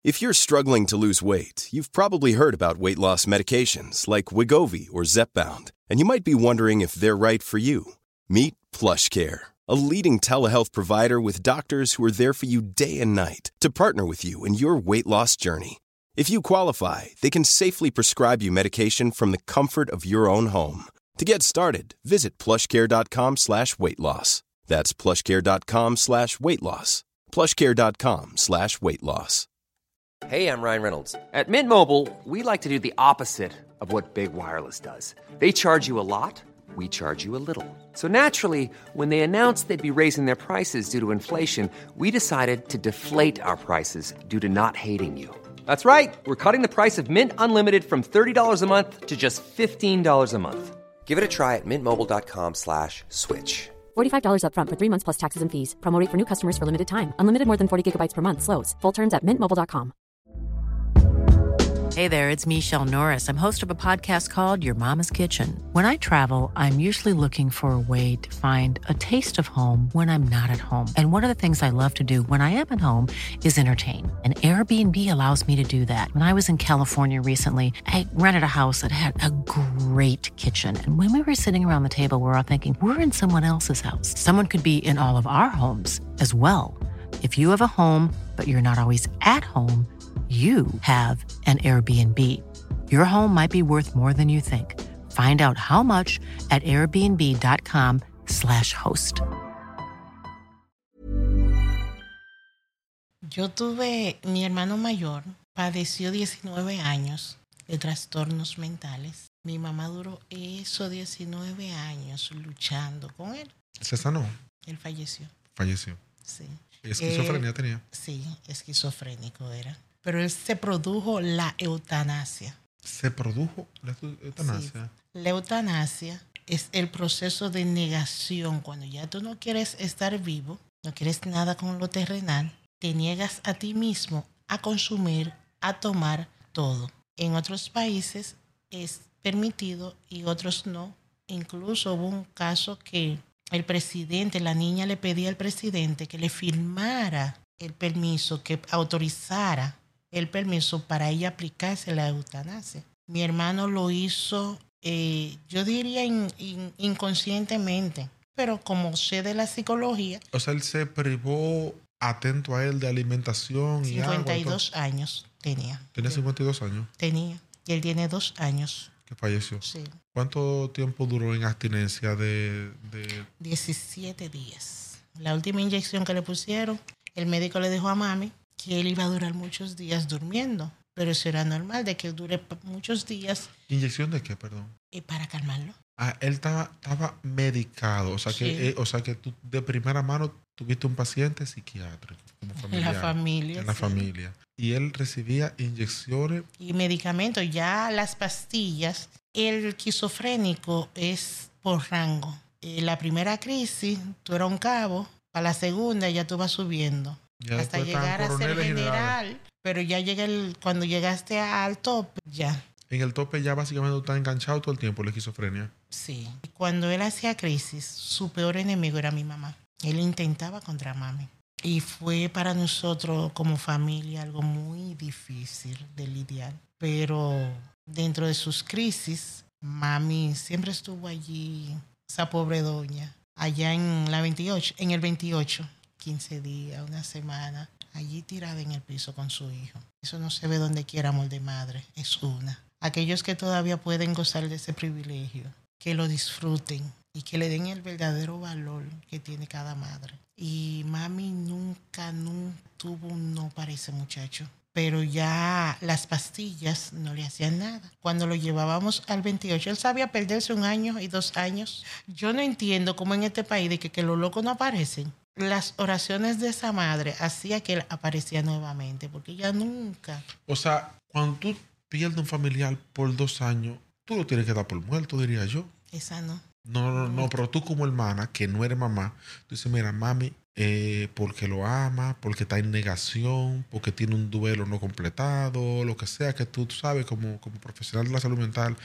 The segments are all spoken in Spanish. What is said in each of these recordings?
If you're struggling to lose weight, you've probably heard about weight loss medications like Wegovy or Zepbound, and you might be wondering if they're right for you. Meet PlushCare, a leading telehealth provider with doctors who are there for you day and night to partner with you in your weight loss journey. If you qualify, they can safely prescribe you medication from the comfort of your own home. To get started, visit plushcare.com/weightloss. That's plushcare.com/weightloss. plushcare.com/weightloss. Hey, I'm Ryan Reynolds. At Mint Mobile, we like to do the opposite of what Big Wireless does. They charge you a lot, we charge you a little. So naturally, when they announced they'd be raising their prices due to inflation, we decided to deflate our prices due to not hating you. That's right. We're cutting the price of Mint Unlimited from $30 a month to just $15 a month. Give it a try at mintmobile.com/switch. $45 up front for 3 months plus taxes and fees. Promo rate for new customers for limited time. Unlimited more than 40 gigabytes per month. Slows full terms at mintmobile.com. Hey there, it's Michelle Norris. I'm host of a podcast called Your Mama's Kitchen. When I travel, I'm usually looking for a way to find a taste of home when I'm not at home. And one of the things I love to do when I am at home is entertain. And Airbnb allows me to do that. When I was in California recently, I rented a house that had a great kitchen. And when we were sitting around the table, we were all thinking, we're in someone else's house. Someone could be in all of our homes as well. If you have a home, but you're not always at home, you have an Airbnb. Your home might be worth more than you think. Find out how much at airbnb.com/host. Yo tuve, mi hermano mayor padeció 19 años de trastornos mentales. Mi mamá duró esos 19 años luchando con él. ¿Se sanó? Él falleció. Falleció. Sí. ¿Esquizofrenia tenía? Sí, esquizofrénico era. Pero él se produjo la eutanasia. ¿Se produjo la eutanasia? Sí. La eutanasia es el proceso de negación. Cuando ya tú no quieres estar vivo, no quieres nada con lo terrenal, te niegas a ti mismo a consumir, a tomar todo. En otros países es permitido y otros no. Incluso hubo un caso que el presidente, la niña le pedía al presidente que le firmara el permiso, que autorizara el permiso para ella aplicarse la eutanasia. Mi hermano lo hizo, yo diría inconscientemente, pero como sé de la psicología. O sea, él se privó, atento a él, de alimentación y agua. 52 años tenía. ¿Tenía 52 años? Tenía. Y él tiene 2 años. ¿Que falleció? Sí. ¿Cuánto tiempo duró en abstinencia de...? 17 días. La última inyección que le pusieron, el médico le dijo a mami que él iba a durar muchos días durmiendo, pero eso era normal, de que dure muchos días. ¿Inyección de qué, perdón? Para calmarlo. Ah, él estaba medicado, o sea, Sí. que tú de primera mano tuviste un paciente psiquiátrico como familiar. En la familia. En la sí. familia. Y él recibía inyecciones. Y medicamentos, ya las pastillas. El esquizofrénico es por rango. La primera crisis, tú eras un cabo, para la segunda ya tú vas subiendo. Ya hasta después llegar a ser coroneles y general. Pero ya llega cuando llegaste al tope, ya. En el tope ya básicamente tú estás enganchado todo el tiempo, la esquizofrenia. Sí. Cuando él hacía crisis, su peor enemigo era mi mamá. Él intentaba contra mami. Y fue para nosotros como familia algo muy difícil de lidiar. Pero dentro de sus crisis, mami siempre estuvo allí, esa pobre doña, allá en el 28, 15 días, una semana, allí tirada en el piso con su hijo. Eso no se ve donde quiera, amor de madre, es una. Aquellos que todavía pueden gozar de ese privilegio, que lo disfruten y que le den el verdadero valor que tiene cada madre. Y mami nunca tuvo un no para ese muchacho. Pero ya las pastillas no le hacían nada. Cuando lo llevábamos al 28, él sabía perderse 1 año y 2 años. Yo no entiendo cómo en este país de que los locos no aparecen. Las oraciones de esa madre hacía que él aparecía nuevamente, porque ella nunca. O sea, cuando tú pierdes un familiar por 2 años, tú lo tienes que dar por muerto, diría yo. Esa no. No, pero tú como hermana, que no eres mamá, tú dices, mira, mami, porque lo ama, porque está en negación, porque tiene un duelo no completado, lo que sea que tú sabes como profesional de la salud mental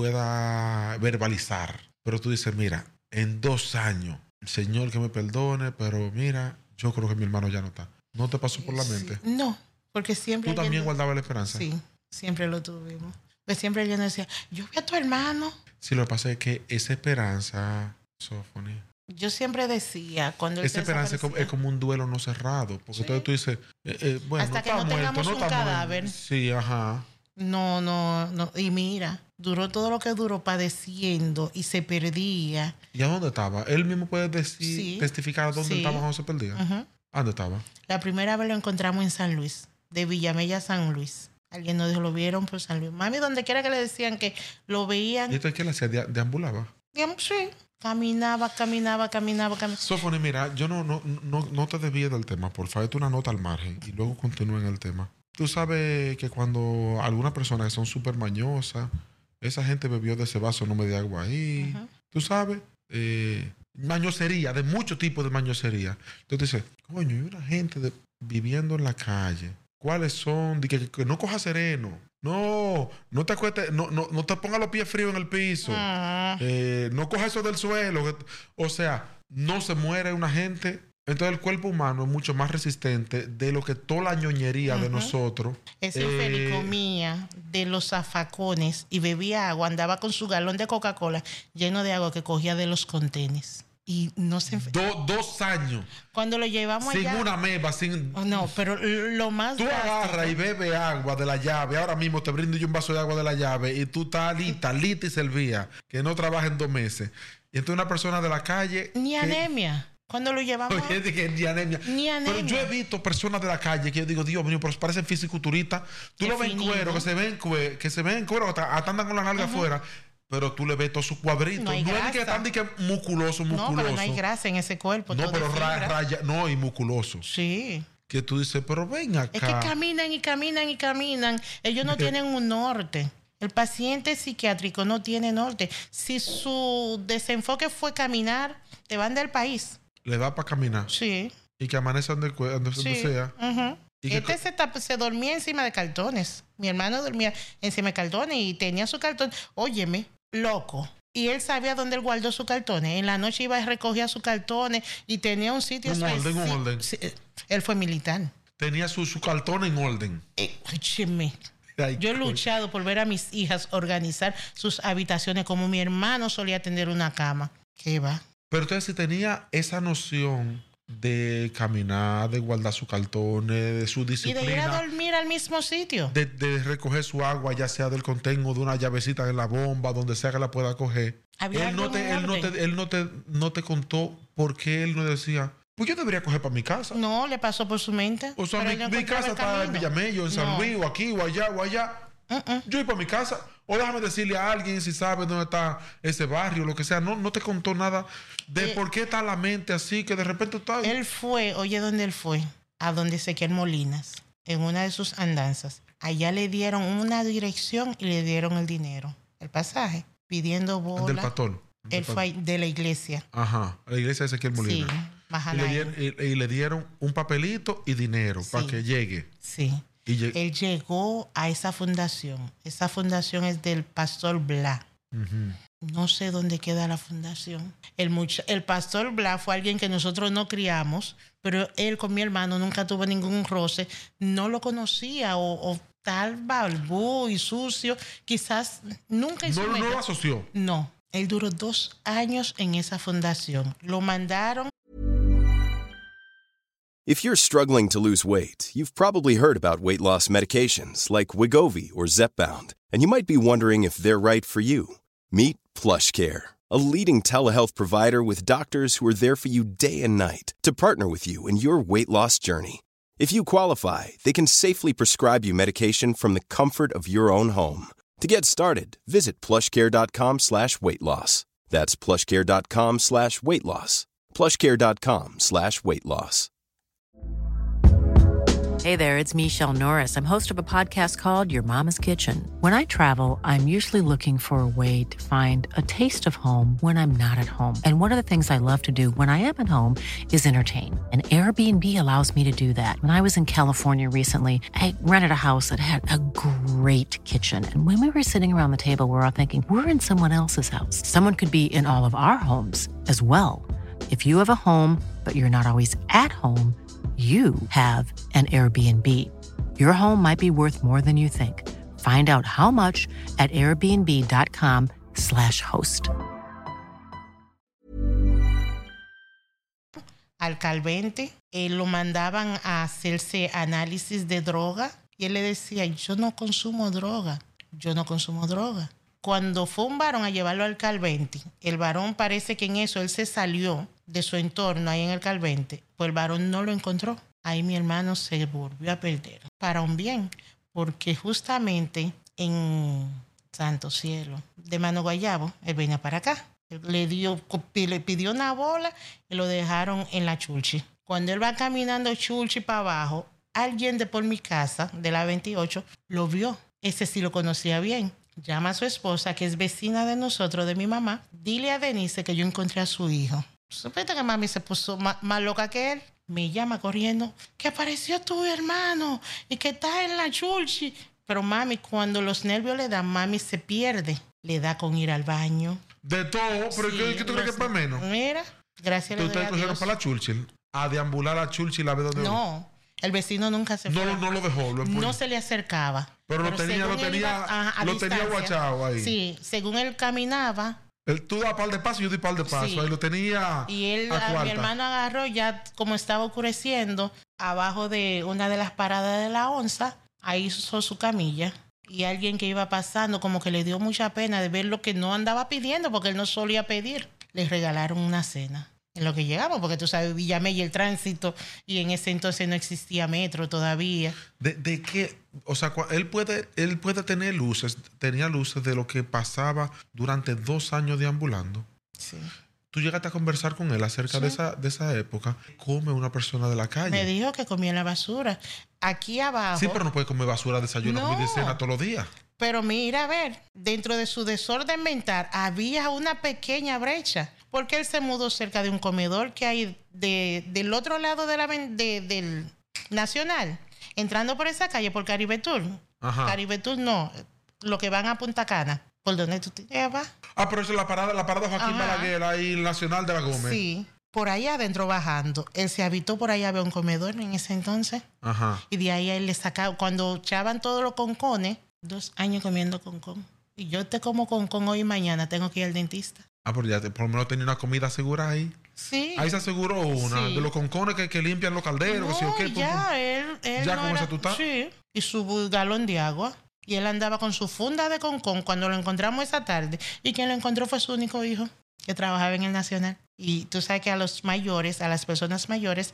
pueda verbalizar. Pero tú dices, mira, en 2 años, el Señor que me perdone, pero mira, yo creo que mi hermano ya no está. ¿No te pasó por la mente? No, Porque siempre... ¿Tú también guardabas la esperanza? Sí, siempre lo tuvimos. Pues siempre alguien decía, yo vi a tu hermano. Sí, lo que pasa es que esa esperanza, Sofoni, Yo siempre decía, cuando él esa esperanza es como un duelo no cerrado. Porque entonces tú dices, bueno, hasta que está no tengamos muerto, un está cadáver. muerto. Sí, ajá. No. Y mira, duró todo lo que duró padeciendo y se perdía. ¿Y a dónde estaba? Él mismo puede decir, Sí. testificar dónde Sí. estaba cuando se perdía. Ujú. ¿A dónde estaba? La primera vez lo encontramos en San Luis, de Villamella a San Luis. Alguien nos dijo, lo vieron por San Luis. Mami, donde quiera que le decían que lo veían. ¿Y entonces qué le hacía? ¿Deambulaba? Digamos, sí. Caminaba. Sofoni, mira, yo no te desvíes del tema, por favor, tú una nota al margen y luego continúa en el tema. Tú sabes que cuando algunas personas que son súper mañosas, esa gente bebió de ese vaso, no me dio agua ahí. Ajá. Tú sabes, mañosería, de muchos tipos de mañosería. Entonces dices, coño, hay una gente viviendo en la calle. ¿Cuáles son? Que no coja sereno. No te acuestes, no te pongas los pies fríos en el piso. No coja eso del suelo. O sea, no se muere una gente. Entonces el cuerpo humano es mucho más resistente de lo que toda la ñoñería de nosotros. Ese infeliz comía de los zafacones y bebía agua, andaba con su galón de Coca-Cola lleno de agua que cogía de los contenes. Y no se... 2 años. Cuando lo llevamos sin allá... una meba, sin... No, pero lo más... Tú drástico- agarras y bebes agua de la llave. Ahora mismo te brindo yo un vaso de agua de la llave y tú estás lista y servía. Que no trabaja en 2 meses. Y entonces una persona de la calle... Ni anemia. Cuando lo llevamos... Oye, que ni anemia. Ni anemia. Pero yo he visto personas de la calle que yo digo, Dios mío, pero parecen fisiculturistas. Tú lo ves en cuero, que se ven en cuero, hasta andan con la nalga afuera. Pero tú le ves todos sus cuadritos. No hay es grasa. que están de que musculoso. No, pero no hay grasa en ese cuerpo. No, todo pero es fibra. raya, no, y musculoso. Sí. Que tú dices, pero ven acá. Es que caminan. Ellos no tienen un norte. El paciente psiquiátrico no tiene norte. Si su desenfoque fue caminar, te van del país. Le da para caminar. Sí. Y que amanece donde Sí. sea. Ujú. Y que Se dormía encima de cartones. Mi hermano dormía encima de cartones y tenía su cartón. Óyeme, loco. Y él sabía dónde él guardó sus cartones. En la noche iba y recogía sus cartones y tenía un sitio Un orden. específico. Sí, él fue militar. tenía su cartón en orden. Óyeme. Ay, Yo he coño. luchado por ver a mis hijas organizar sus habitaciones como mi hermano solía tener una cama. ¿Qué va? Pero entonces si tenía esa noción de caminar, de guardar sus cartones, de su Y de ir a disciplina, dormir al mismo sitio. de recoger su agua, ya sea del contengo, de una llavecita en la bomba, donde sea que la pueda coger. Había Él no te contó por qué él no decía, pues yo debería coger para mi casa. No, le pasó por su mente. O sea, pero él no mi encontraba casa el está en camino. Villamello, en San No. Luis, o aquí, o allá. Yo voy para mi casa. O déjame decirle a alguien si sabe dónde está ese barrio, lo que sea. No te contó nada de por qué está la mente así, que de repente está... Él fue, oye, ¿dónde él fue? A donde Ezequiel Molinas, en una de sus andanzas. Allá le dieron una dirección y le dieron el dinero, el pasaje, pidiendo bola. del pastor. Él fue de la iglesia. Ajá, a la iglesia de Ezequiel Molina. Sí, y, Mahanaim. le dieron un papelito y dinero Sí. para que llegue. Sí. Y Él llegó a esa fundación. Esa fundación es del pastor Bla. No sé dónde queda la fundación. El pastor Bla fue alguien que nosotros no criamos, pero él con mi hermano nunca tuvo ningún roce. No lo conocía o tal balbú y sucio. Quizás nunca hizo no lo asoció. No. Él duró 2 años en esa fundación. Lo mandaron. If you're struggling to lose weight, you've probably heard about weight loss medications like Wegovy or Zepbound, and you might be wondering if they're right for you. Meet PlushCare, a leading telehealth provider with doctors who are there for you day and night to partner with you in your weight loss journey. If you qualify, they can safely prescribe you medication from the comfort of your own home. To get started, visit plushcare.com/weightloss. That's plushcare.com/weightloss. plushcare.com/weightloss. Hey there, it's Michelle Norris. I'm host of a podcast called Your Mama's Kitchen. When I travel, I'm usually looking for a way to find a taste of home when I'm not at home. And one of the things I love to do when I am at home is entertain. And Airbnb allows me to do that. When I was in California recently, I rented a house that had a great kitchen. And when we were sitting around the table, we're all thinking, we're in someone else's house. Someone could be in all of our homes as well. If you have a home, but you're not always at home, you have an Airbnb. Your home might be worth more than you think. Find out how much at airbnb.com/host. Al Calvente, lo mandaban a hacerse análisis de droga y él le decía, yo no consumo droga. Cuando fue un varón a llevarlo al Calvente, el varón parece que en eso él se salió de su entorno ahí en el Calvente, pues el varón no lo encontró. Ahí mi hermano se volvió a perder para un bien, porque justamente en Santo Cielo de Mano Guayabo, él venía para acá. Le pidió una bola y lo dejaron en la Chulchi. Cuando él va caminando Chulchi para abajo, alguien de por mi casa, de la 28, lo vio. Ese sí lo conocía bien. Llama a su esposa, que es vecina de nosotros, de mi mamá. Dile a Denise que yo encontré a su hijo. Supiste que mami se puso más loca que él. Me llama corriendo, que apareció tu hermano y que está en la Chulchi. Pero mami, cuando los nervios le dan, mami se pierde. Le da con ir al baño. De todo, pero sí, ¿qué tú crees que es para menos? Mira, gracias a Dios. ¿Ustedes cogieron para la Churchill? A deambular a Churchill a ver dónde... No, el vecino nunca se fue. No lo dejó. No se le acercaba. Pero lo tenía guachado ahí. Sí, según él caminaba... Tú das par de pasos y yo di par de pasos. Sí. Ahí lo tenía. Y él, mi hermano agarró, ya como estaba oscureciendo, abajo de una de las paradas de la onza, ahí usó su camilla. Y alguien que iba pasando como que le dio mucha pena de ver lo que no andaba pidiendo, porque él no solía pedir. Le regalaron una cena en lo que llegamos, porque tú sabes, Villamella y el tránsito, y en ese entonces no existía metro todavía. ¿De qué? O sea, él puede tener luces, tenía luces de lo que pasaba durante 2 años deambulando. Sí. ¿Tú llegaste a conversar con él acerca de esa época? ¿Come una persona de la calle? Me dijo que comía en la basura. Aquí abajo... Sí, pero no puede comer basura, desayuno, comida y cena todos los días. Pero mira, a ver, dentro de su desorden mental había una pequeña brecha. Porque él se mudó cerca de un comedor que hay del otro lado del Nacional. Entrando por esa calle, por Caribe Tour. Ajá. Caribe Tour no, lo que van a Punta Cana. ¿Por dónde tú te llevas? Ah, pero eso es la parada Joaquín Balaguer, ahí Nacional de la Gómez. Sí, por ahí adentro bajando. Él se habitó por ahí, había un comedor en ese entonces. Ajá. Y de ahí a él le sacaba, cuando echaban todos los concones, 2 años comiendo concón. Y yo te como concón hoy y mañana, tengo que ir al dentista. Ah, pero ya por lo menos tenía una comida segura ahí. Sí. Ahí se aseguró una. Sí. De los concones que limpian los calderos. No, ¿sí, okay? ya, él ¿Ya no con era, esa tú estás? Sí. Y su galón de agua. Y él andaba con su funda de concón cuando lo encontramos esa tarde. Y quien lo encontró fue su único hijo, que trabajaba en el Nacional. Y tú sabes que a los mayores, a las personas mayores,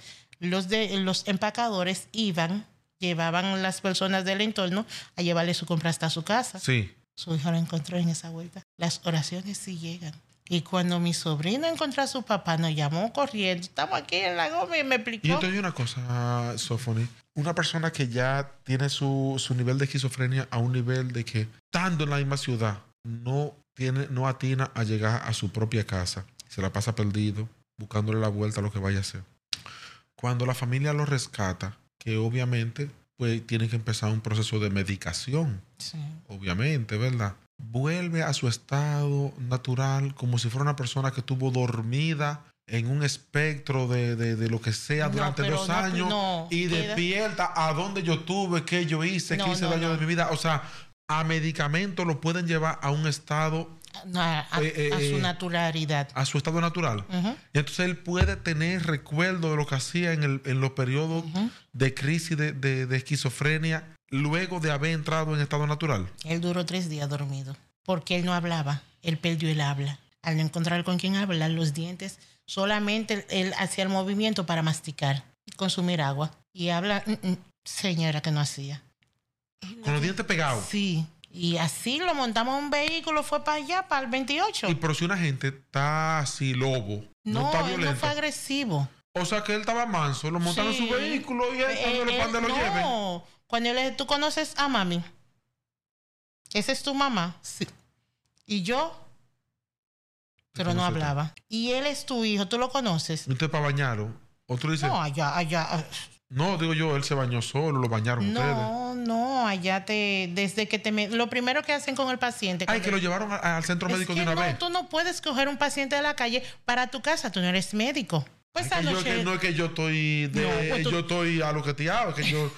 los empacadores llevaban las personas del entorno a llevarle su compra hasta su casa. Sí. Su hijo lo encontró en esa vuelta. Las oraciones sí llegan. Y cuando mi sobrino encontró a su papá, nos llamó corriendo. Estamos aquí en la Gómez y me explicó. Y entonces hay una cosa, Sofoni. Una persona que ya tiene su nivel de esquizofrenia a un nivel de que, estando en la misma ciudad, no atina a llegar a su propia casa. Se la pasa perdido, buscándole la vuelta a lo que vaya a hacer. Cuando la familia lo rescata, que obviamente pues tiene que empezar un proceso de medicación. Sí. Obviamente, ¿verdad? Vuelve a su estado natural como si fuera una persona que estuvo dormida en un espectro de lo que sea durante 2 años y despierta a dónde yo estuve, qué yo hice, qué hice daño de mi vida. O sea, a medicamentos lo pueden llevar a un estado... a su naturalidad. A su estado natural. Uh-huh. Y entonces él puede tener recuerdo de lo que hacía en los periodos de crisis de esquizofrenia luego de haber entrado en estado natural. Él duró 3 días dormido porque él no hablaba. Él perdió el habla. Al no encontrar con quién hablar, los dientes, solamente él hacía el movimiento para masticar y consumir agua. Y habla, señora, que no hacía. Con los dientes pegados. Sí. Y así lo montamos en un vehículo, fue para allá, para el 28. Y pero si una gente está así, lobo, no está violento. Él no fue agresivo. O sea que él estaba manso, lo montaron en su vehículo y él cuando lo lleve. No, cuando tú conoces a mami, esa es tu mamá. Sí. Y yo, pero no hablaba. Y él es tu hijo, ¿tú lo conoces? ¿Usted para bañarlo? ¿O tú dices? No, allá. No, digo yo, él se bañó solo, lo bañaron ustedes. No, allá desde que lo primero que hacen con el paciente. Ay, que lo llevaron al centro médico de una vez. Tú no puedes coger un paciente de la calle para tu casa, tú no eres médico. Pues no es que yo estoy yo estoy aloqueteado, que yo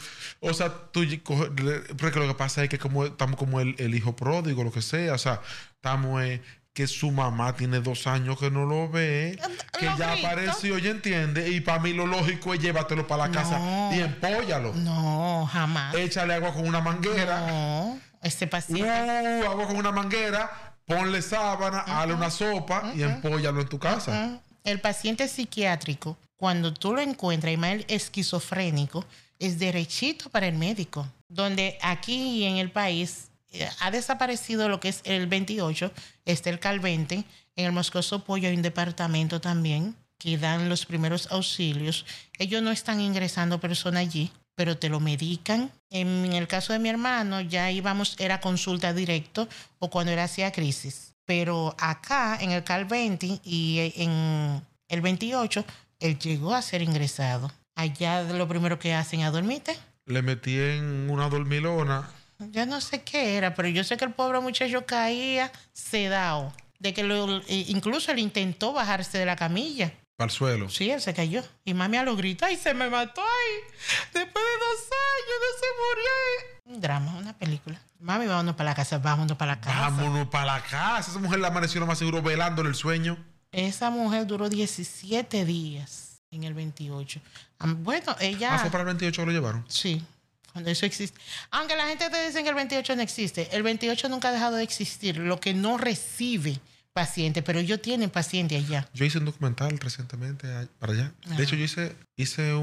O sea, porque lo que pasa es que como estamos como el hijo pródigo, lo que sea. O sea, estamos... que su mamá tiene 2 años que no lo ve, que ya apareció, ya entiende, y para mí lo lógico es llévatelo para la casa y empóllalo. No, jamás. Échale agua con una manguera. No, este paciente. Agua con una manguera, ponle sábana, hazle una sopa y empóllalo en tu casa. El paciente psiquiátrico, cuando tú lo encuentras, y más el esquizofrénico, es derechito para el médico. Donde aquí en el país ha desaparecido lo que es el 28, está el CAL 20. En el Moscoso Pollo hay un departamento también que dan los primeros auxilios. Ellos no están ingresando personas allí, pero te lo medican. En el caso de mi hermano, ya íbamos, era consulta directo o cuando él hacía crisis. Pero acá, en el CAL 20 y en el 28, él llegó a ser ingresado. Allá lo primero que hacen es dormirte. Le metí en una dormilona. Yo no sé qué era, pero yo sé que el pobre muchacho caía sedado. De que incluso él intentó bajarse de la camilla. Para el suelo. Sí, él se cayó. Y mami a lo grito, ¡ay, se me mató! ¡Ay! Después de 2 años no se murió. Un drama, una película. Mami, vámonos para la casa, vámonos para la casa. Vámonos para la casa. Esa mujer la amaneció lo más seguro velándole el sueño. Esa mujer duró 17 días en el 28. Bueno, ella... ¿Fue para el 28 que lo llevaron? Sí. Cuando eso existe. Aunque la gente te dice que el 28 no existe. El 28 nunca ha dejado de existir. Lo que no recibe pacientes, pero ellos tienen pacientes allá. Yo hice un documental recientemente para allá. De hecho, yo hice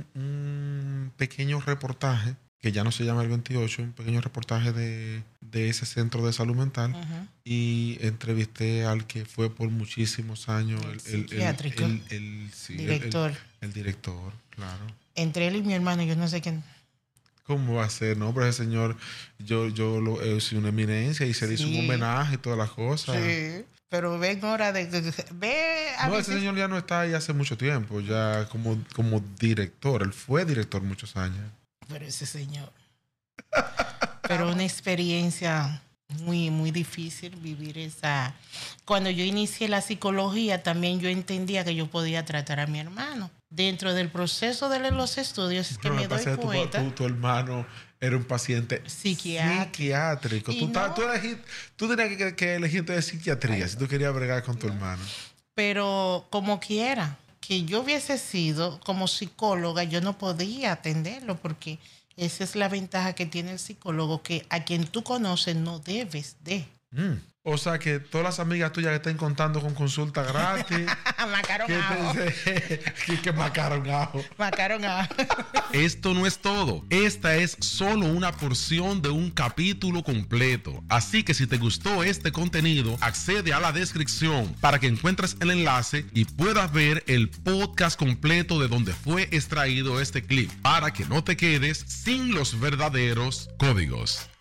un pequeño reportaje, que ya no se llama el 28, un pequeño reportaje de ese centro de salud mental. Y entrevisté al que fue por muchísimos años el director. El director, claro. Entre él y mi hermano, yo no sé quién... ¿Cómo va a ser? No, pero ese señor, yo soy una eminencia y se le hizo un homenaje y todas las cosas. Sí, pero ven ahora de... Ese señor ya no está ahí hace mucho tiempo, ya como director. Él fue director muchos años. Pero ese señor... Pero una experiencia muy, muy difícil vivir esa... Cuando yo inicié la psicología, también yo entendía que yo podía tratar a mi hermano. Dentro del proceso de los estudios es que me doy cuenta... Tu hermano era un paciente psiquiátrico. Tú tenías que elegirte de psiquiatría si tú querías bregar con tu hermano. Pero como quiera, que yo hubiese sido como psicóloga, yo no podía atenderlo porque esa es la ventaja que tiene el psicólogo, que a quien tú conoces no debes de... O sea, que todas las amigas tuyas que estén contando con consulta gratis... Macaron ajo. Que macaron ajo. Macaron ajo. Esto no es todo. Esta es solo una porción de un capítulo completo. Así que si te gustó este contenido, accede a la descripción para que encuentres el enlace y puedas ver el podcast completo de donde fue extraído este clip, para que no te quedes sin los verdaderos códigos.